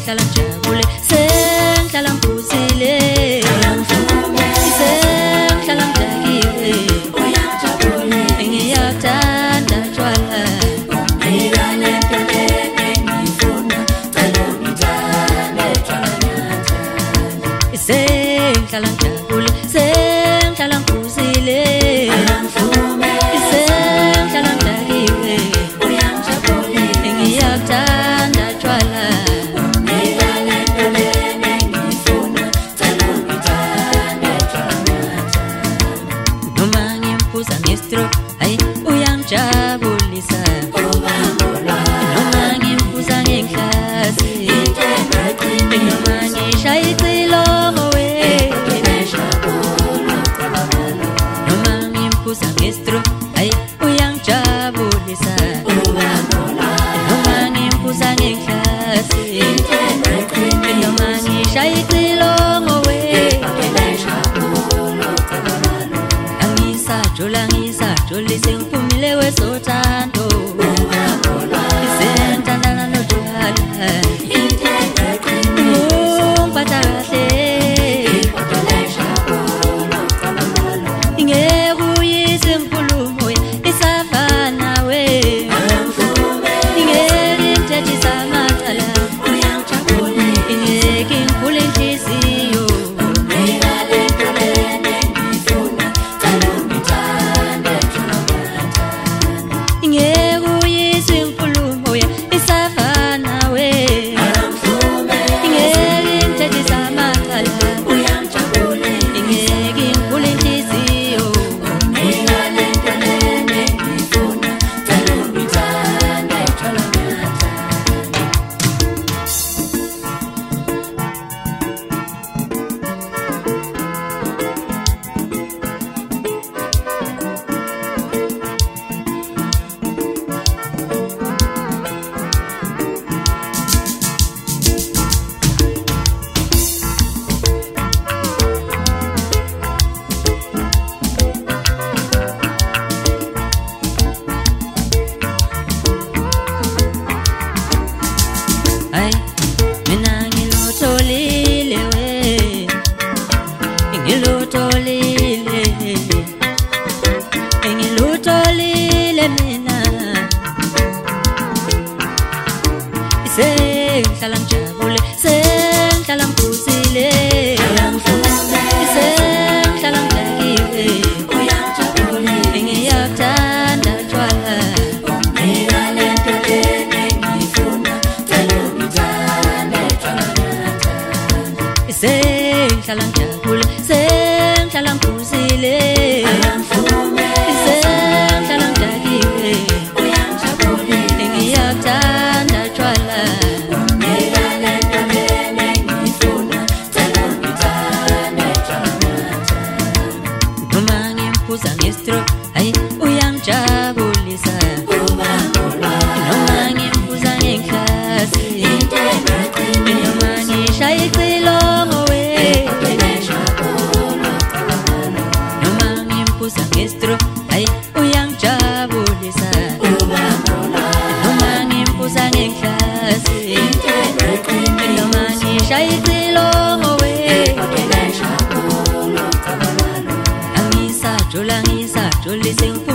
sengihlala ngijabule sengihlala ngiphuzile sengihlala ngidakiwe ngiyakuthanda tshwala sengihlala ngijabule sengihlala ngiphuzile sengihlala ngidakiwe ngiyakuthanda tshwala noma ngiphuza ngestroke hayi uyangijabulisa noma ngiphuza ngenhlasi noma ngishaya icilongo noma ngiphuza ngestroke hayi uyangijabulisa noma ngiphuza ngenhlasi noma ngishaya icilongo angisajoli sengiphumile wesothando sengithandana notshwala ungiphatha kahle ingekuyise inkulumo isafana we ingekintethisa amacala ingeke ngikhule inhliziyo ingekuyise inkulumo isafana we ingekintethisa amacala ingeke ngikhule inhliziyo ay mina ngilotholile we ngilotholile mina sengihlala ngijabule sengihlala ngiphuzile sengihlala ngidakiwe ngiyakuthanda tshwala sengihlala ngijabule sengihlala ngiphuzile sengihlala ngidakiwe ngiyakuthanda tshwala noma ngiphuza ngestroke hayi uyangijabulisa noma ngiphuza ngenhlasi noma ngishaya icilongo noma ngiphuza ngestroke hayi uyangijabulisa noma ngiphuza ngenhlasi noma ngishaya icilongo angisajoli sengiphuzile